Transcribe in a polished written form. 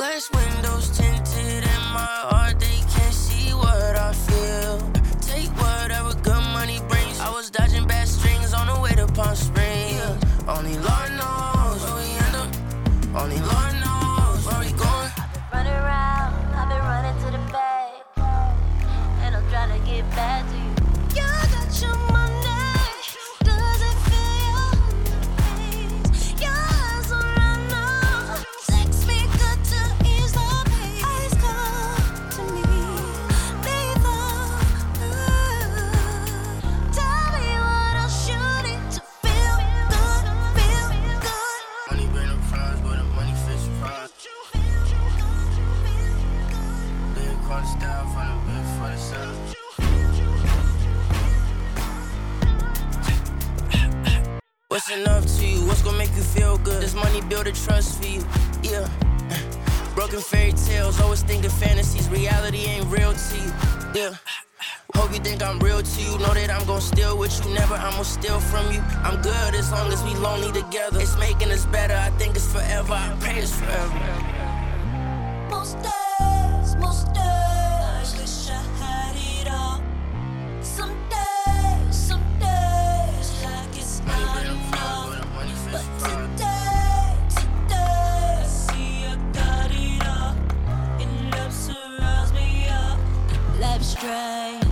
Glass windows tinted in my heart, they can't see what I feel. Take whatever good money brings. I was dodging bad strings on the way to Palm Springs. Yeah. Only Lord knows where we end up. Only Lord knows where we going. I've been running around, I've been running to the bay, and I'm trying to get back to you. You got your money, does it feel your face? Your eyes are right now. Text me good to ease the pain. Eyes come to me, lethal. Tell me what else you need to feel good, feel good. Money bring up fries, but the money fits fries. Big quarter style from the big for the side. What's enough to you? What's gonna make you feel good? Does money build a trust for you? Yeah. Broken fairy tales, always thinking fantasies. Reality ain't real to you. Yeah. Hope you think I'm real to you. Know that I'm gon' steal with you. Never, I'm gon' steal from you. I'm good as long as we lonely together. It's making us better. I think it's forever. I pray it's forever. Most days, I wish I had it all. Some days, like it's not enough. But today, I see I got it all. And love surrounds me up. Life's strange.